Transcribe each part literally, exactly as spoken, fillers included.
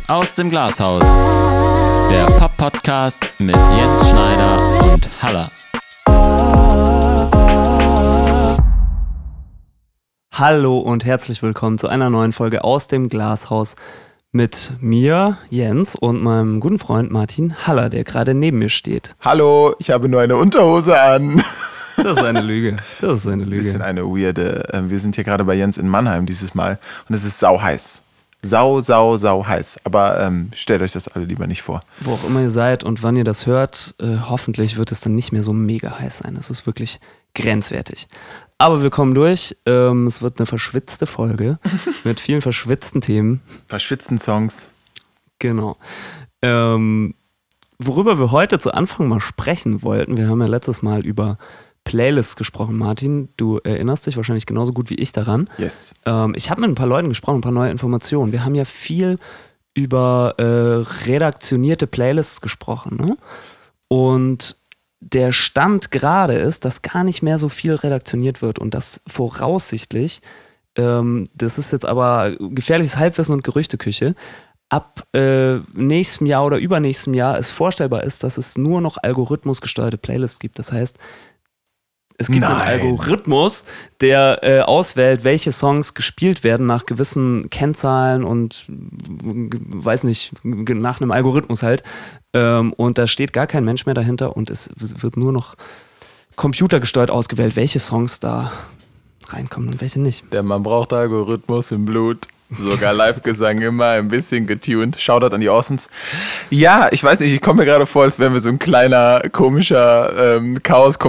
Aus dem Glashaus, der Pop-Podcast mit Jens Schneider und Halla. Hallo und herzlich willkommen zu einer neuen Folge Aus dem Glashaus mit mir, Jens, und meinem guten Freund Martin Haller, der gerade neben mir steht. Hallo, ich habe nur eine Unterhose an. Das ist eine Lüge. Das ist eine Lüge. Ein bisschen eine weirde. Wir sind hier gerade bei Jens in Mannheim dieses Mal und es ist sau heiß. Sau, sau, sau heiß. Aber ähm, stellt euch das alle lieber nicht vor. Wo auch immer ihr seid und wann ihr das hört, äh, hoffentlich wird es dann nicht mehr so mega heiß sein. Es ist wirklich grenzwertig. Aber wir kommen durch. Ähm, es wird eine verschwitzte Folge mit vielen verschwitzten Themen. Verschwitzten Songs. Genau. Ähm, worüber wir heute zu Anfang mal sprechen wollten, wir haben ja letztes Mal über Playlists gesprochen, Martin. Du erinnerst dich wahrscheinlich genauso gut wie ich daran. Yes. Ähm, ich habe mit ein paar Leuten gesprochen, ein paar neue Informationen. Wir haben ja viel über äh, redaktionierte Playlists gesprochen, ne? Und der Stand gerade ist, dass gar nicht mehr so viel redaktioniert wird und dass voraussichtlich, ähm, das ist jetzt aber gefährliches Halbwissen und Gerüchteküche, ab äh, nächstem Jahr oder übernächstem Jahr es vorstellbar ist, dass es nur noch algorithmusgesteuerte Playlists gibt. Das heißt, es gibt Nein. einen Algorithmus, der äh, auswählt, welche Songs gespielt werden nach gewissen Kennzahlen und weiß nicht, nach einem Algorithmus halt. Ähm, und da steht gar kein Mensch mehr dahinter und es wird nur noch computergesteuert ausgewählt, welche Songs da reinkommen und welche nicht. Der Mann braucht Algorithmus im Blut. Sogar Live-Gesang immer ein bisschen getuned. Shoutout an die Orsons. Ja, ich weiß nicht, ich komme mir gerade vor, als wären wir so ein kleiner, komischer ähm,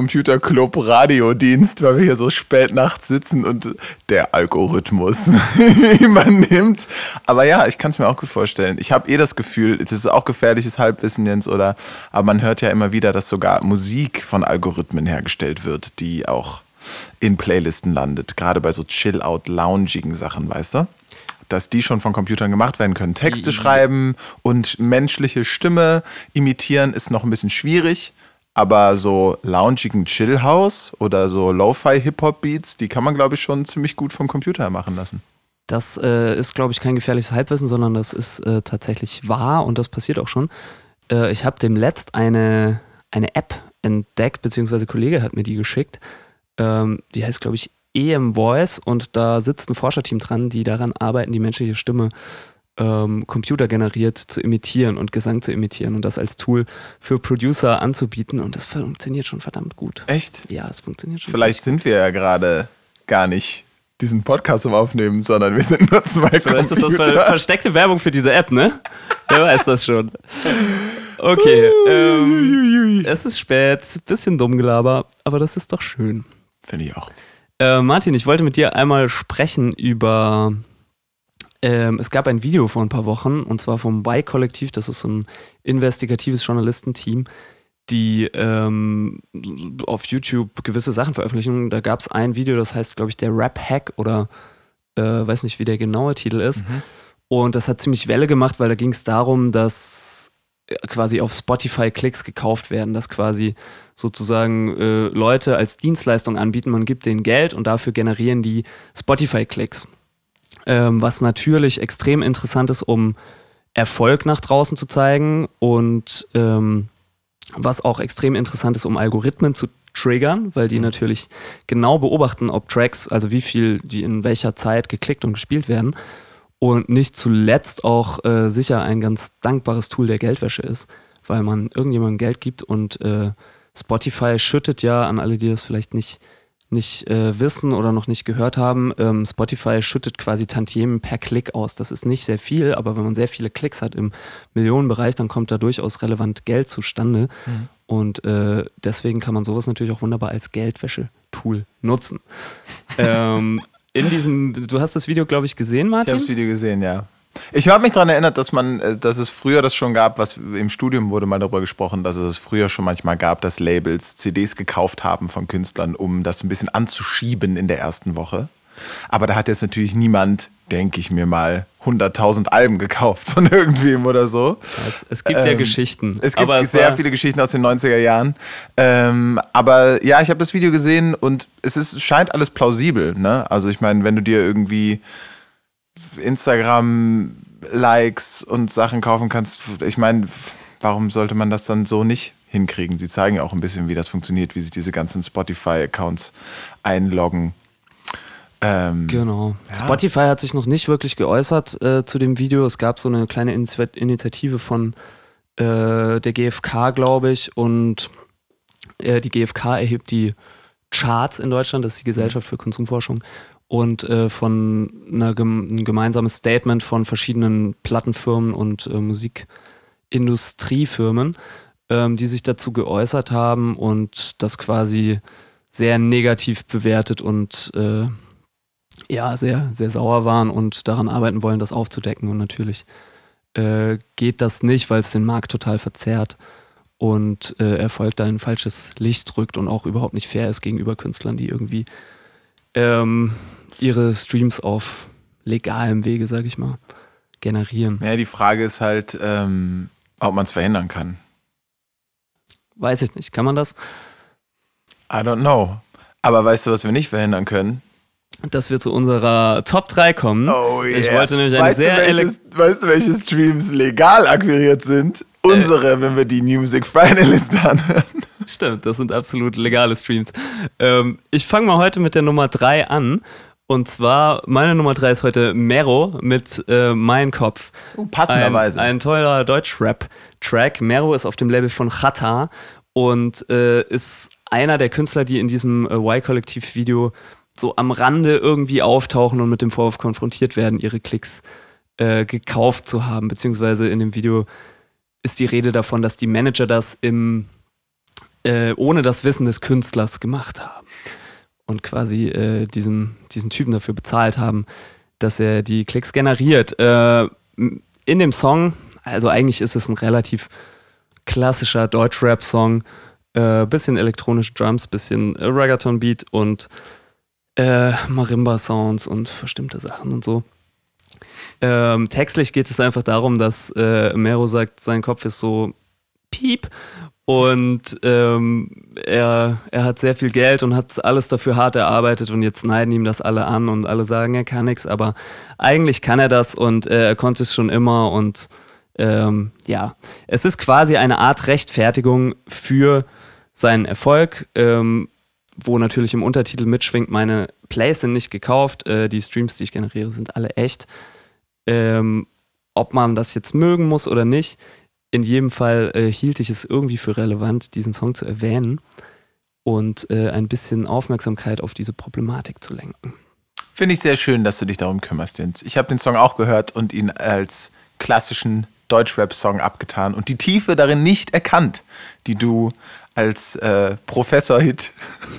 Chaos-Computer-Club-Radiodienst, weil wir hier so spät nachts sitzen und der Algorithmus übernimmt. Aber ja, ich kann es mir auch gut vorstellen. Ich habe eh das Gefühl, das ist auch gefährliches Halbwissen, Jens, oder? Aber man hört ja immer wieder, dass sogar Musik von Algorithmen hergestellt wird, die auch in Playlisten landet. Gerade bei so Chill-Out-Loungigen Sachen, weißt du? Dass die schon von Computern gemacht werden können. Texte schreiben und menschliche Stimme imitieren ist noch ein bisschen schwierig, aber so loungigen Chill-House oder so Lo-Fi-Hip-Hop-Beats, die kann man, glaube ich, schon ziemlich gut vom Computer machen lassen. Das äh, ist, glaube ich, kein gefährliches Halbwissen, sondern das ist äh, tatsächlich wahr und das passiert auch schon. Äh, ich habe demletzt eine, eine App entdeckt, beziehungsweise ein Kollege hat mir die geschickt. Ähm, die heißt, glaube ich, E M Voice und da sitzt ein Forscherteam dran, die daran arbeiten, die menschliche Stimme ähm, computergeneriert zu imitieren und Gesang zu imitieren und das als Tool für Producer anzubieten und das funktioniert schon verdammt gut. Echt? Ja, es funktioniert schon. Vielleicht sind wir ja gerade gar nicht diesen Podcast am Aufnehmen, sondern wir sind nur zwei Vielleicht Computer. ist das ver- versteckte Werbung für diese App, ne? Wer weiß das schon. Okay, ähm, es ist spät, bisschen Dummgelaber, aber das ist doch schön. Finde ich auch. Äh, Martin, ich wollte mit dir einmal sprechen über, ähm, es gab ein Video vor ein paar Wochen und zwar vom Y-Kollektiv, das ist so ein investigatives Journalistenteam, die ähm, auf YouTube gewisse Sachen veröffentlichen. Da gab es ein Video, das heißt, glaube ich, der Rap-Hack oder äh, weiß nicht, wie der genaue Titel ist. Mhm. Und das hat ziemlich Welle gemacht, weil da ging es darum, dass quasi auf Spotify Klicks gekauft werden, dass quasi sozusagen äh, Leute als Dienstleistung anbieten, man gibt denen Geld und dafür generieren die Spotify-Klicks. Ähm, was natürlich extrem interessant ist, um Erfolg nach draußen zu zeigen und ähm, was auch extrem interessant ist, um Algorithmen zu triggern, weil die mhm. natürlich genau beobachten, ob Tracks, also wie viel die in welcher Zeit geklickt und gespielt werden. Und nicht zuletzt auch äh, sicher ein ganz dankbares Tool der Geldwäsche ist, weil man irgendjemandem Geld gibt und äh, Spotify schüttet ja, an alle, die das vielleicht nicht, nicht äh, wissen oder noch nicht gehört haben, ähm, Spotify schüttet quasi Tantiemen per Klick aus. Das ist nicht sehr viel, aber wenn man sehr viele Klicks hat im Millionenbereich, dann kommt da durchaus relevant Geld zustande. Mhm. Und äh, deswegen kann man sowas natürlich auch wunderbar als Geldwäsche-Tool nutzen. ähm, In diesem, du hast das Video, glaube ich, gesehen, Martin? Ich habe das Video gesehen, ja. Ich habe mich daran erinnert, dass man, dass es früher das schon gab, was im Studium wurde mal darüber gesprochen, dass es früher schon manchmal gab, dass Labels C Ds gekauft haben von Künstlern, um das ein bisschen anzuschieben in der ersten Woche. Aber da hat jetzt natürlich niemand, denke ich mir mal, hunderttausend Alben gekauft von irgendwem oder so. Es, es gibt ähm, ja Geschichten. Es gibt aber es sehr war viele Geschichten aus den neunziger Jahren. Ähm, aber ja, ich habe das Video gesehen und es ist, scheint alles plausibel, ne? Also ich meine, wenn du dir irgendwie Instagram Likes und Sachen kaufen kannst. Ich meine, warum sollte man das dann so nicht hinkriegen? Sie zeigen ja auch ein bisschen, wie das funktioniert, wie sich diese ganzen Spotify-Accounts einloggen. Ähm, genau. Ja. Spotify hat sich noch nicht wirklich geäußert äh, zu dem Video. Es gab so eine kleine Initi- Initiative von äh, der G F K, glaube ich, und äh, die G F K erhebt die Charts in Deutschland, das ist die Gesellschaft für Konsumforschung, und äh, von einer gem- ein gemeinsames Statement von verschiedenen Plattenfirmen und äh, Musikindustriefirmen, ähm, die sich dazu geäußert haben und das quasi sehr negativ bewertet und äh, ja, sehr, sehr sauer waren und daran arbeiten wollen, das aufzudecken. Und natürlich äh, geht das nicht, weil es den Markt total verzerrt und äh, Erfolg da ein falsches Licht rückt und auch überhaupt nicht fair ist gegenüber Künstlern, die irgendwie ähm, ihre Streams auf legalem Wege, sag ich mal, generieren. Ja, die Frage ist halt, ähm, ob man es verhindern kann. Weiß ich nicht. Kann man das? I don't know. Aber weißt du, was wir nicht verhindern können? Dass wir zu unserer Top drei kommen. Oh yeah. Ich wollte nämlich eine weißt, sehr du, welches, weißt du, welche Streams legal akquiriert sind? Unsere, wenn wir die New Music Friday Liste anhören. Stimmt, das sind absolut legale Streams. Ähm, ich fange mal heute mit der Nummer drei an. Und zwar, meine Nummer drei ist heute Mero mit äh, Mein Kopf. Uh, passenderweise. Ein, ein teurer Deutsch-Rap-Track. Mero ist auf dem Label von Chata und äh, ist einer der Künstler, die in diesem äh, Y-Kollektiv-Video so am Rande irgendwie auftauchen und mit dem Vorwurf konfrontiert werden, ihre Klicks äh, gekauft zu haben. Beziehungsweise in dem Video ist die Rede davon, dass die Manager das im, äh, ohne das Wissen des Künstlers gemacht haben. Und quasi äh, diesen, diesen Typen dafür bezahlt haben, dass er die Klicks generiert. Äh, in dem Song, also eigentlich ist es ein relativ klassischer Deutsch-Rap-Song, äh, bisschen elektronische Drums, bisschen äh, Reggaeton-Beat und äh, Marimba-Sounds und verstimmte Sachen und so. Ähm, textlich geht es einfach darum, dass äh, Mero sagt, sein Kopf ist so piep und ähm, er, er hat sehr viel Geld und hat alles dafür hart erarbeitet und jetzt neiden ihm das alle an und alle sagen, er kann nichts, aber eigentlich kann er das und äh, er konnte es schon immer und ähm, ja, es ist quasi eine Art Rechtfertigung für seinen Erfolg, ähm, wo natürlich im Untertitel mitschwingt, meine Plays sind nicht gekauft, äh, die Streams, die ich generiere, sind alle echt. Ähm, ob man das jetzt mögen muss oder nicht, in jedem Fall äh, hielt ich es irgendwie für relevant, diesen Song zu erwähnen und äh, ein bisschen Aufmerksamkeit auf diese Problematik zu lenken. Finde ich sehr schön, dass du dich darum kümmerst, Jens. Ich habe den Song auch gehört und ihn als klassischen Deutschrap-Song abgetan und die Tiefe darin nicht erkannt, die du als äh, Professor-Hit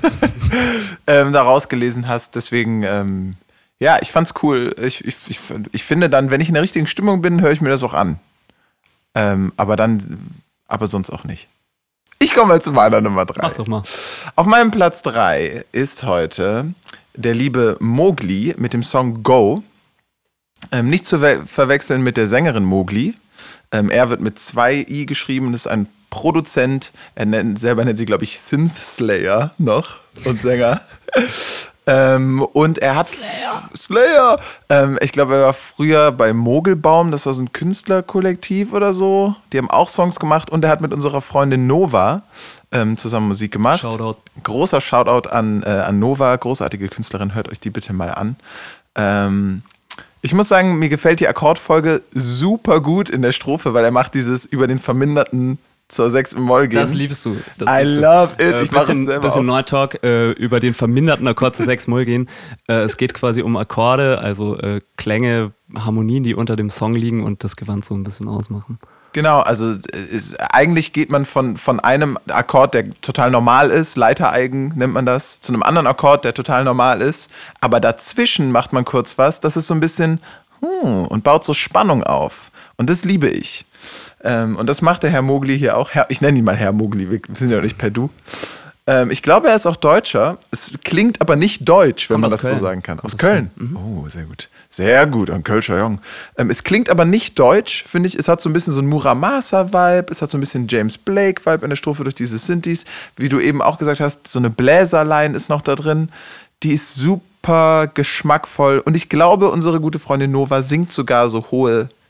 ähm, da rausgelesen hast. Deswegen, ähm, ja, ich fand's cool. Ich, ich, ich, ich finde dann, wenn ich in der richtigen Stimmung bin, höre ich mir das auch an. Ähm, aber dann, aber sonst auch nicht. Ich komme mal zu meiner Nummer drei. Mach doch mal. Auf meinem Platz drei ist heute der liebe Mowgli mit dem Song Go. Ähm, nicht zu we- verwechseln mit der Sängerin Mowgli. Ähm, er wird mit zwei I geschrieben, das ist ein Produzent. Er nennt, selber nennt sie, glaube ich, Synth Slayer noch und Sänger. ähm, und er hat Slayer. Slayer. Ähm, ich glaube, er war früher bei Mogelbaum, das war so ein Künstlerkollektiv oder so. Die haben auch Songs gemacht und er hat mit unserer Freundin Nova ähm, zusammen Musik gemacht. Shoutout. Großer Shoutout an, äh, an Nova, großartige Künstlerin, hört euch die bitte mal an. Ähm, Ich muss sagen, mir gefällt die Akkordfolge super gut in der Strophe, weil er macht dieses über den Verminderten zur sechs im Moll gehen. Das liebst du. Das I liebst du. love it. Äh, Ich mache es bisschen, selber bisschen auch. Neutalk äh, über den verminderten Akkord zu sechs Moll gehen. Äh, es geht quasi um Akkorde, also äh, Klänge, Harmonien, die unter dem Song liegen und das Gewand so ein bisschen ausmachen. Genau, also ist, eigentlich geht man von, von einem Akkord, der total normal ist, Leitereigen nennt man das, zu einem anderen Akkord, der total normal ist. Aber dazwischen macht man kurz was, das ist so ein bisschen hm, und baut so Spannung auf. Und das liebe ich. Ähm, und das macht der Herr Mowgli hier auch. Herr, ich nenne ihn mal Herr Mowgli, wir sind ja nicht per Du. Ähm, ich glaube, er ist auch Deutscher. Es klingt aber nicht deutsch, wenn Kommt man aus das so Köln. sagen kann. Kommt Aus aus Köln. Köln. Mhm. Oh, sehr gut. Sehr gut, ein Kölscher Jung. Ähm, es klingt aber nicht deutsch, finde ich. Es hat so ein bisschen so ein Muramasa-Vibe. Es hat so ein bisschen James Blake-Vibe in der Strophe durch diese Synthes. Wie du eben auch gesagt hast, so eine Bläserline ist noch da drin. Die ist super geschmackvoll. Und ich glaube, unsere gute Freundin Nova singt sogar so hohe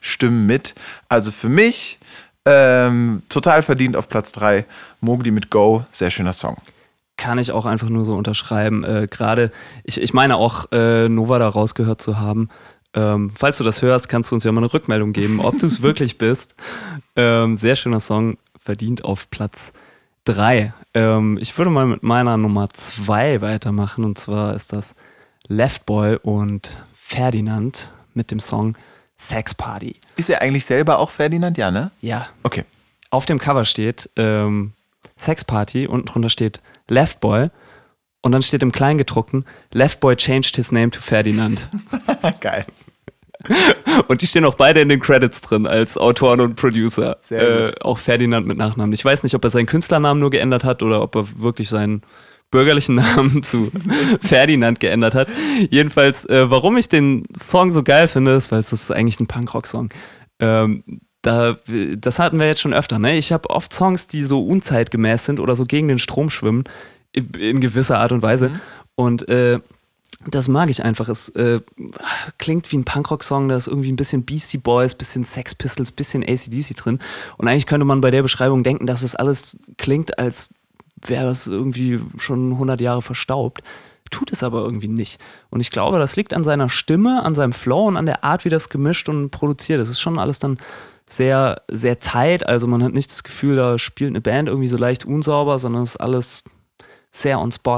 stimmen mit. Also für mich ähm, total verdient auf Platz drei. Mowgli mit Go, sehr schöner Song. Kann ich auch einfach nur so unterschreiben. Äh, Gerade, ich, ich meine auch, äh, Nova da rausgehört zu haben. Ähm, falls du das hörst, kannst du uns ja mal eine Rückmeldung geben, ob du es wirklich bist. Ähm, sehr schöner Song, verdient auf Platz drei. Ähm, ich würde mal mit meiner Nummer zwei weitermachen, und zwar ist das Left Boy und Ferdinand mit dem Song Sex Party. Ist er eigentlich selber auch Ferdinand? Ja, ne? Ja. Okay. Auf dem Cover steht ähm, Sex Party, unten drunter steht Left Boy und dann steht im Kleingedruckten Left Boy changed his name to Ferdinand. Geil. Und die stehen auch beide in den Credits drin als Autoren und Producer. Sehr gut. Äh, auch Ferdinand mit Nachnamen. Ich weiß nicht, ob er seinen Künstlernamen nur geändert hat oder ob er wirklich seinen bürgerlichen Namen zu Ferdinand geändert hat. Jedenfalls, äh, warum ich den Song so geil finde, ist, weil es ist eigentlich ein Punkrock-Song. Ähm, da, das hatten wir jetzt schon öfter. Ne? Ich habe oft Songs, die so unzeitgemäß sind oder so gegen den Strom schwimmen, in, in gewisser Art und Weise. Mhm. Und äh, das mag ich einfach. Es äh, klingt wie ein Punkrock-Song, da ist irgendwie ein bisschen Beastie Boys, bisschen Sex Pistols, bisschen A C D C drin. Und eigentlich könnte man bei der Beschreibung denken, dass es alles klingt, als wäre das irgendwie schon hundert Jahre verstaubt. Tut es aber irgendwie nicht. Und ich glaube, das liegt an seiner Stimme, an seinem Flow und an der Art, wie das gemischt und produziert ist. Es ist schon alles dann sehr, sehr tight. Also man hat nicht das Gefühl, da spielt eine Band irgendwie so leicht unsauber, sondern es ist alles sehr on spot.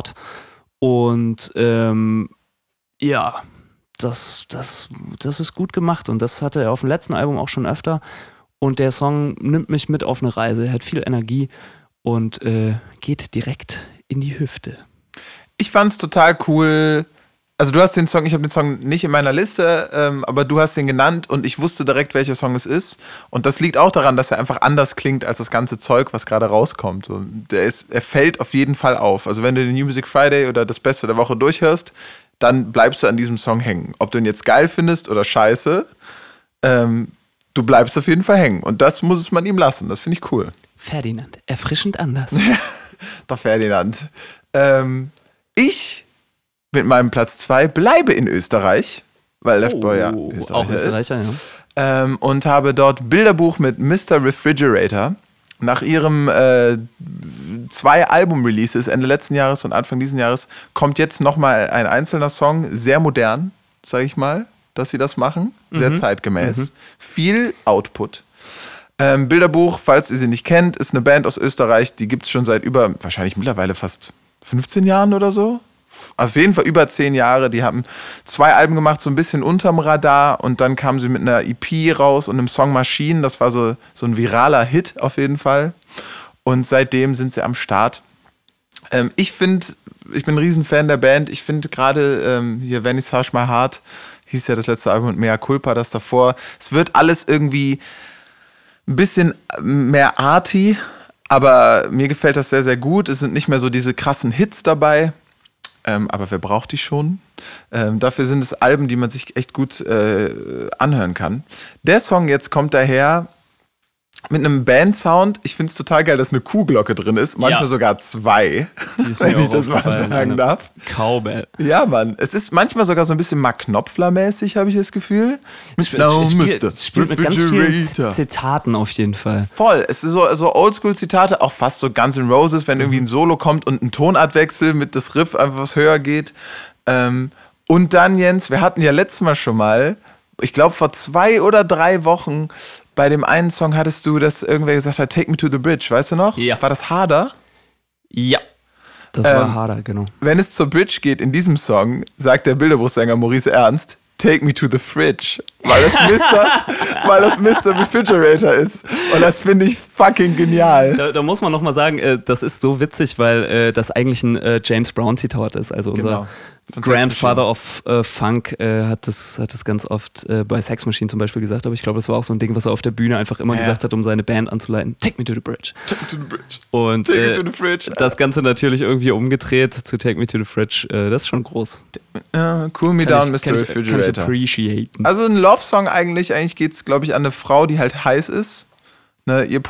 Und ähm, ja, das, das, das ist gut gemacht. Und das hatte er auf dem letzten Album auch schon öfter. Und der Song nimmt mich mit auf eine Reise. Er hat viel Energie und äh, geht direkt in die Hüfte. Ich fand's total cool. Also du hast den Song, ich habe den Song nicht in meiner Liste, ähm, aber du hast den genannt und ich wusste direkt, welcher Song es ist. Und das liegt auch daran, dass er einfach anders klingt als das ganze Zeug, was gerade rauskommt. So, der ist, er fällt auf jeden Fall auf. Also wenn du den New Music Friday oder das Beste der Woche durchhörst, dann bleibst du an diesem Song hängen. Ob du ihn jetzt geil findest oder scheiße, ähm, du bleibst auf jeden Fall hängen. Und das muss man ihm lassen. Das finde ich cool. Ferdinand, erfrischend anders. Doch Ferdinand. Ähm, ich mit meinem Platz zwei bleibe in Österreich, weil Left Boy ja oh, Österreicher, auch Österreicher ist. Ja. Ähm, und habe dort Bilderbuch mit Mister Refrigerator. Nach ihrem äh, zwei Album-Releases Ende letzten Jahres und Anfang diesen Jahres kommt jetzt nochmal ein einzelner Song, sehr modern, sage ich mal, dass sie das machen, sehr mhm. zeitgemäß. Mhm. Viel Output. Ähm, Bilderbuch, falls ihr sie nicht kennt, ist eine Band aus Österreich, die gibt es schon seit über, wahrscheinlich mittlerweile fast fünfzehn Jahren oder so. Auf jeden Fall über zehn Jahre. Die haben zwei Alben gemacht, so ein bisschen unterm Radar und dann kamen sie mit einer E P raus und einem Song Maschinen. Das war so, so ein viraler Hit auf jeden Fall. Und seitdem sind sie am Start. Ähm, ich finde, ich bin ein Riesenfan der Band. Ich finde gerade ähm, hier Vernissage My Heart, hieß ja das letzte Album, und Mea Culpa, das davor. Es wird alles irgendwie ein bisschen mehr arty, aber mir gefällt das sehr, sehr gut. Es sind nicht mehr so diese krassen Hits dabei, ähm, aber wer braucht die schon? Ähm, dafür sind es Alben, die man sich echt gut äh, anhören kann. Der Song jetzt kommt daher mit einem Band-Sound. Ich finde es total geil, dass eine Kuhglocke drin ist. Manchmal ja. sogar zwei, wenn ich das mal sagen darf. Cowbell. Ja, Mann. Es ist manchmal sogar so ein bisschen Mark Knopfler-mäßig, habe ich das Gefühl. Es, es, es, spielt, es spielt mit ganz vielen Zitaten auf jeden Fall. Voll. Es ist so, so Oldschool-Zitate, auch fast so Guns N' Roses, wenn irgendwie ein Solo kommt und ein Tonartwechsel mit das Riff einfach was höher geht. Ähm, und dann, Jens, wir hatten ja letztes Mal schon mal, ich glaube vor zwei oder drei Wochen, bei dem einen Song hattest du, dass irgendwer gesagt hat, Take Me to the Bridge, weißt du noch? Ja. War das Harder? Ja. Das ähm, war Harder, genau. Wenn es zur Bridge geht in diesem Song, sagt der Bilderbuchsänger Maurice Ernst, Take Me to the Fridge, weil das Mister weil das Mister Refrigerator ist. Und das finde ich fucking genial. Da, da muss man nochmal sagen, äh, das ist so witzig, weil äh, das eigentlich ein äh, James Brown-Zitat ist. Also unser genau. Grandfather of äh, Funk äh, hat, das, hat das ganz oft äh, bei Sex Machine zum Beispiel gesagt. Aber ich glaube, das war auch so ein Ding, was er auf der Bühne einfach immer ja. gesagt hat, um seine Band anzuleiten. Take me to the bridge. Take me to the bridge. Und Take äh, me to the fridge. Das Ganze natürlich irgendwie umgedreht zu Take me to the fridge. Äh, das ist schon groß. Uh, cool me kann down, ich, Mister kann Refrigerator. Ich, kann ich appreciaten. Also ein Love-Song eigentlich. Eigentlich geht es, glaube ich, an eine Frau, die halt heiß ist. Ne, ihr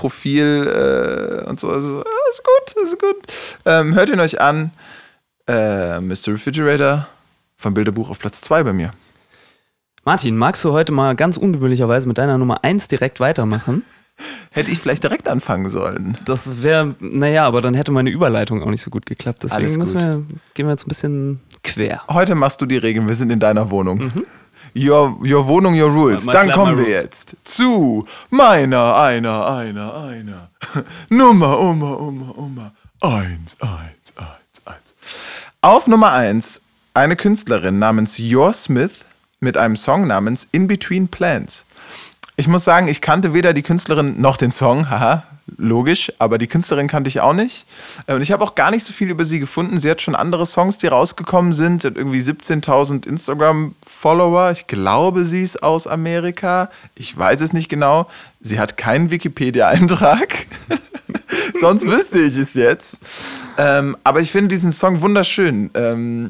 Profil äh, und so. Also, ja, ist gut, ist gut. Ähm, hört ihn euch an. Äh, Mister Refrigerator vom Bilderbuch auf Platz zwei bei mir. Martin, magst du heute mal ganz ungewöhnlicherweise mit deiner Nummer eins direkt weitermachen? Hätte ich vielleicht direkt anfangen sollen. Das wäre, naja, aber dann hätte meine Überleitung auch nicht so gut geklappt. Deswegen Alles müssen gut. wir, gehen wir jetzt ein bisschen quer. Heute machst du die Regeln, wir sind in deiner Wohnung. Mhm. Your, your Wohnung, your rules. My Dann flat, kommen my wir rules. jetzt zu meiner, einer, einer, einer. Nummer, Oma, Oma, Oma. Eins, eins, eins, eins. Auf Nummer eins eine Künstlerin namens Yor Smith mit einem Song namens In Between Plants. Ich muss sagen, ich kannte weder die Künstlerin noch den Song, haha, logisch, aber die Künstlerin kannte ich auch nicht. Und ich habe auch gar nicht so viel über sie gefunden. Sie hat schon andere Songs, die rausgekommen sind. Sie hat irgendwie siebzehntausend Instagram-Follower. Ich glaube, sie ist aus Amerika. Ich weiß es nicht genau. Sie hat keinen Wikipedia-Eintrag. Sonst wüsste ich es jetzt. Ähm, aber ich finde diesen Song wunderschön. Ähm,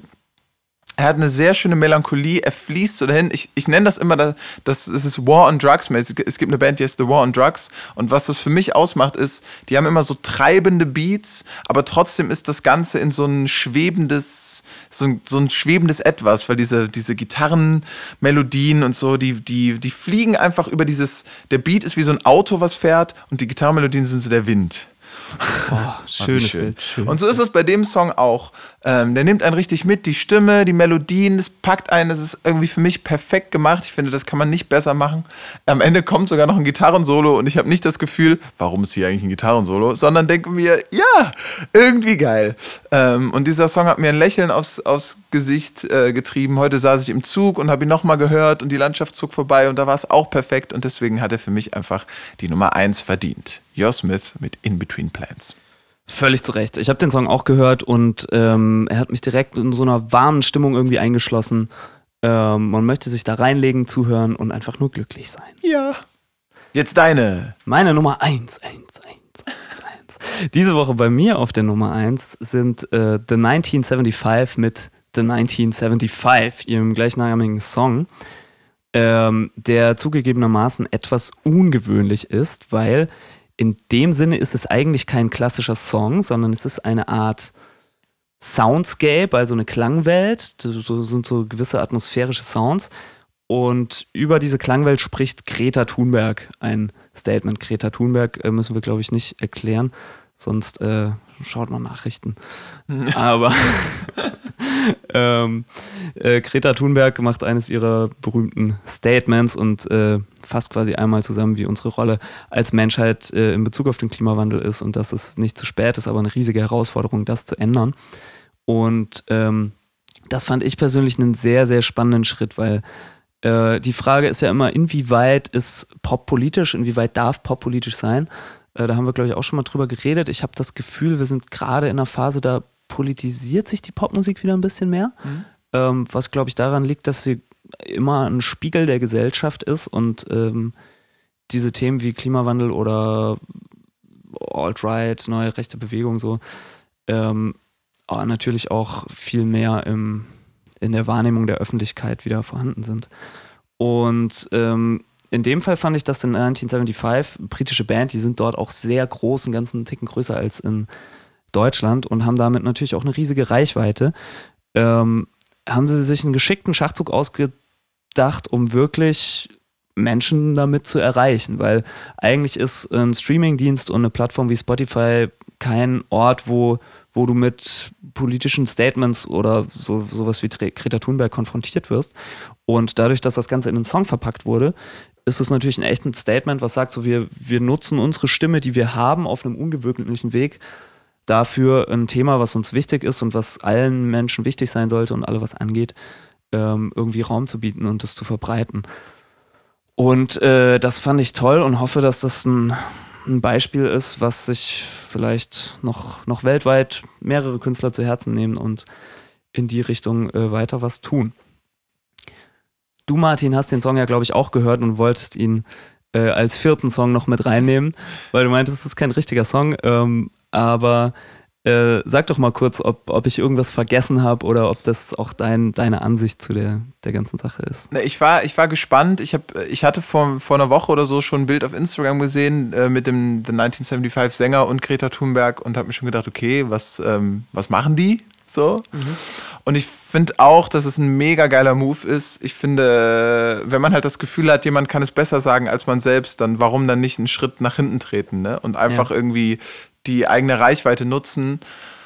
Er hat eine sehr schöne Melancholie, er fließt so dahin. Ich, ich nenne das immer, das, das ist War on Drugs. Es gibt eine Band, die heißt The War on Drugs. Und was das für mich ausmacht, ist, die haben immer so treibende Beats, aber trotzdem ist das Ganze in so ein schwebendes, so ein, so ein schwebendes Etwas, weil diese, diese Gitarrenmelodien und so, die, die, die fliegen einfach über dieses, der Beat ist wie so ein Auto, was fährt, und die Gitarrenmelodien sind so der Wind. Oh, schönes schön. Bild. Schön. Und so ist es bei dem Song auch. Ähm, der nimmt einen richtig mit, die Stimme, die Melodien, das packt einen, das ist irgendwie für mich perfekt gemacht. Ich finde, das kann man nicht besser machen. Am Ende kommt sogar noch ein Gitarrensolo und ich habe nicht das Gefühl, warum ist hier eigentlich ein Gitarrensolo, sondern denke mir, ja, irgendwie geil. Ähm, und dieser Song hat mir ein Lächeln aufs, aufs Gesicht äh, getrieben. Heute saß ich im Zug und habe ihn nochmal gehört und die Landschaft zog vorbei und da war es auch perfekt und deswegen hat er für mich einfach die Nummer eins verdient. Yor Smith mit In Between Plants. Völlig zu Recht. Ich habe den Song auch gehört und ähm, er hat mich direkt in so einer warmen Stimmung irgendwie eingeschlossen. Ähm, man möchte sich da reinlegen, zuhören und einfach nur glücklich sein. Ja. Jetzt deine. Meine Nummer eins, eins, eins, eins, eins. Diese Woche bei mir auf der Nummer eins sind äh, The neunzehnhundertfünfundsiebzig mit The neunzehnhundertfünfundsiebzig, ihrem gleichnamigen Song, ähm, der zugegebenermaßen etwas ungewöhnlich ist, weil in dem Sinne ist es eigentlich kein klassischer Song, sondern es ist eine Art Soundscape, also eine Klangwelt. So sind so gewisse atmosphärische Sounds. Und über diese Klangwelt spricht Greta Thunberg ein Statement. Greta Thunberg äh, müssen wir, glaube ich, nicht erklären, sonst äh, schaut man Nachrichten. Aber ähm, äh, Greta Thunberg macht eines ihrer berühmten Statements und äh, fasst quasi einmal zusammen, wie unsere Rolle als Menschheit äh, in Bezug auf den Klimawandel ist und dass es nicht zu spät ist, aber eine riesige Herausforderung, das zu ändern. Und ähm, das fand ich persönlich einen sehr, sehr spannenden Schritt, weil äh, die Frage ist ja immer, inwieweit ist Pop politisch, inwieweit darf Pop politisch sein? Äh, da haben wir, glaube ich, auch schon mal drüber geredet. Ich habe das Gefühl, wir sind gerade in einer Phase, da politisiert sich die Popmusik wieder ein bisschen mehr, mhm. ähm, was, glaube ich, daran liegt, dass sie immer ein Spiegel der Gesellschaft ist und ähm, diese Themen wie Klimawandel oder Alt-Right, neue rechte Bewegung so, ähm, aber natürlich auch viel mehr im, in der Wahrnehmung der Öffentlichkeit wieder vorhanden sind. Und ähm, in dem Fall fand ich, dass in neunzehnhundertfünfundsiebzig, britische Band, die sind dort auch sehr groß, einen ganzen Ticken größer als in Deutschland und haben damit natürlich auch eine riesige Reichweite. Ähm, haben sie sich einen geschickten Schachzug ausgedacht, um wirklich Menschen damit zu erreichen, weil eigentlich ist ein Streamingdienst und eine Plattform wie Spotify kein Ort, wo, wo du mit politischen Statements oder so, sowas wie Greta Thunberg konfrontiert wirst. Und dadurch, dass das Ganze in einen Song verpackt wurde, ist es natürlich ein echtes Statement, was sagt, so wir, wir nutzen unsere Stimme, die wir haben, auf einem ungewöhnlichen Weg, dafür ein Thema, was uns wichtig ist und was allen Menschen wichtig sein sollte und alle was angeht, ähm, irgendwie Raum zu bieten und das zu verbreiten. Und äh, das fand ich toll und hoffe, dass das ein, ein Beispiel ist, was sich vielleicht noch, noch weltweit mehrere Künstler zu Herzen nehmen und in die Richtung äh, weiter was tun. Du, Martin, hast den Song ja, glaube ich, auch gehört und wolltest ihn äh, als vierten Song noch mit reinnehmen, weil du meintest, es ist kein richtiger Song, ähm, aber äh, sag doch mal kurz, ob, ob ich irgendwas vergessen habe oder ob das auch dein, deine Ansicht zu der, der ganzen Sache ist. Ich war, ich war gespannt. Ich, hab, ich hatte vor, vor einer Woche oder so schon ein Bild auf Instagram gesehen äh, mit dem The neunzehnhundertfünfundsiebzig-Sänger und Greta Thunberg und habe mir schon gedacht, okay, was, ähm, was machen die? So. Mhm. Und ich finde auch, dass es ein mega geiler Move ist. Ich finde, wenn man halt das Gefühl hat, jemand kann es besser sagen als man selbst, dann warum dann nicht einen Schritt nach hinten treten, ne? Und einfach ja. irgendwie die eigene Reichweite nutzen.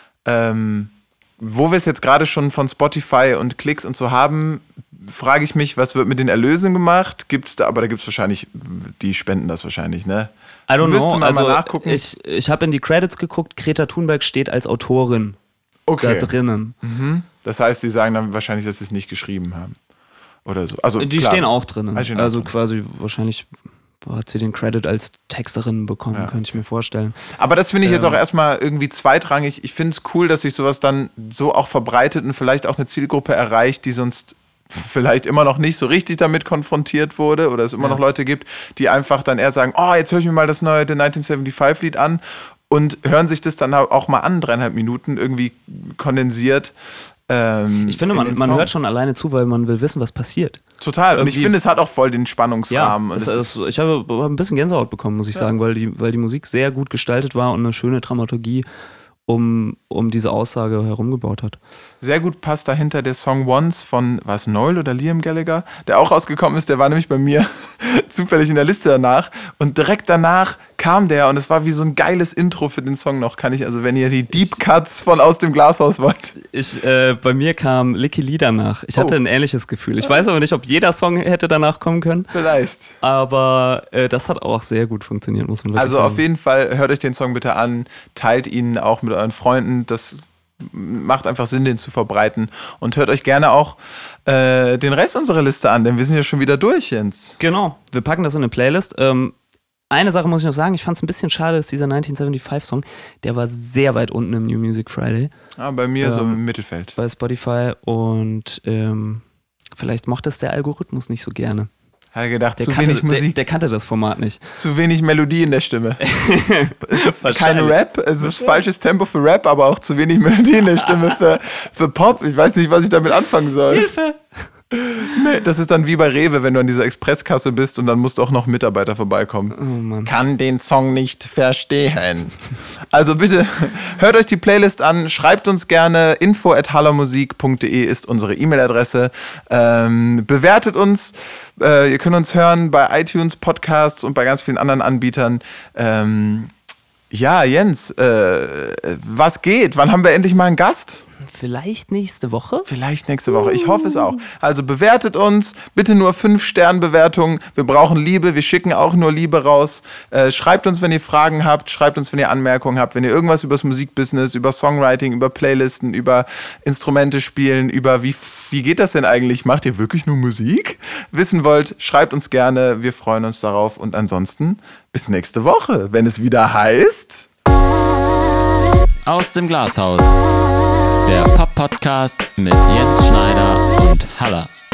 Ähm, wo wir es jetzt gerade schon von Spotify und Klicks und so haben, frage ich mich, was wird mit den Erlösen gemacht? Gibt's da, aber da gibt es wahrscheinlich, die spenden das wahrscheinlich, ne? I don't Müsste know. man Also mal nachgucken. Ich, ich habe in die Credits geguckt, Greta Thunberg steht als Autorin okay. da drinnen. Mhm. Das heißt, sie sagen dann wahrscheinlich, dass sie es nicht geschrieben haben. Oder so. Also, die klar. stehen auch drinnen. Also, also quasi wahrscheinlich hat sie den Credit als Texterin bekommen, ja. könnte ich mir vorstellen. Aber das finde ich ähm, jetzt auch erstmal irgendwie zweitrangig. Ich finde es cool, dass sich sowas dann so auch verbreitet und vielleicht auch eine Zielgruppe erreicht, die sonst vielleicht immer noch nicht so richtig damit konfrontiert wurde oder es immer ja. noch Leute gibt, die einfach dann eher sagen, oh, jetzt höre ich mir mal das neue The neunzehnhundertfünfundsiebzig-Lied an und hören sich das dann auch mal an, dreieinhalb Minuten irgendwie kondensiert. Ähm, ich finde, man, man hört schon alleine zu, weil man will wissen, was passiert. Total. Und Irgendwie, ich finde, es hat auch voll den Spannungsrahmen. Ja, und es, es es, ich habe ein bisschen Gänsehaut bekommen, muss ich ja. sagen, weil die, weil die Musik sehr gut gestaltet war und eine schöne Dramaturgie um, um diese Aussage herumgebaut hat. Sehr gut passt dahinter der Song Once von, war es Noel oder Liam Gallagher, der auch rausgekommen ist, der war nämlich bei mir zufällig in der Liste danach und direkt danach kam der und es war wie so ein geiles Intro für den Song noch, kann ich, also wenn ihr die Deep Cuts von Aus dem Glashaus wollt. Ich, äh, bei mir kam Licky Lee danach. Ich hatte oh. ein ähnliches Gefühl. Ich weiß aber nicht, ob jeder Song hätte danach kommen können. Vielleicht. Aber äh, das hat auch sehr gut funktioniert, muss man wirklich also sagen. Also auf jeden Fall, hört euch den Song bitte an, teilt ihn auch mit euren Freunden, das macht einfach Sinn, den zu verbreiten. Und hört euch gerne auch äh, den Rest unserer Liste an, denn wir sind ja schon wieder durch, Jens. Genau, wir packen das in eine Playlist. Ähm, eine Sache muss ich noch sagen, ich fand es ein bisschen schade, dass dieser neunzehnhundertfünfundsiebzig-Song, der war sehr weit unten im New Music Friday. Ah, bei mir ähm, so im Mittelfeld. Bei Spotify und ähm, vielleicht mochte es der Algorithmus nicht so gerne. Hat er gedacht, der zu kannte, wenig Musik. Der, der kannte das Format nicht. Zu wenig Melodie in der Stimme. Es ist kein Rap, es ist falsches Tempo für Rap, aber auch zu wenig Melodie in der Stimme für, für Pop. Ich weiß nicht, was ich damit anfangen soll. Hilfe! Nee, das ist dann wie bei Rewe, wenn du an dieser Expresskasse bist und dann musst auch noch Mitarbeiter vorbeikommen. Oh Mann. Kann den Song nicht verstehen. Also bitte, hört euch die Playlist an, schreibt uns gerne, info at hallermusik punkt de ist unsere E-Mail-Adresse. Ähm, bewertet uns, äh, ihr könnt uns hören bei iTunes, Podcasts und bei ganz vielen anderen Anbietern. Ähm, ja, Jens, äh, was geht? Wann haben wir endlich mal einen Gast? Vielleicht nächste Woche? Vielleicht nächste Woche. Ich hoffe es auch. Also bewertet uns. Bitte nur fünf Sterne Bewertungen. Wir brauchen Liebe. Wir schicken auch nur Liebe raus. Äh, schreibt uns, wenn ihr Fragen habt. Schreibt uns, wenn ihr Anmerkungen habt. Wenn ihr irgendwas über das Musikbusiness, über Songwriting, über Playlisten, über Instrumente spielen, über wie, wie geht das denn eigentlich? Macht ihr wirklich nur Musik? Wissen wollt, schreibt uns gerne. Wir freuen uns darauf. Und ansonsten bis nächste Woche, wenn es wieder heißt... Aus dem Glashaus. Der Pop-Podcast mit Jens Schneider und Haller.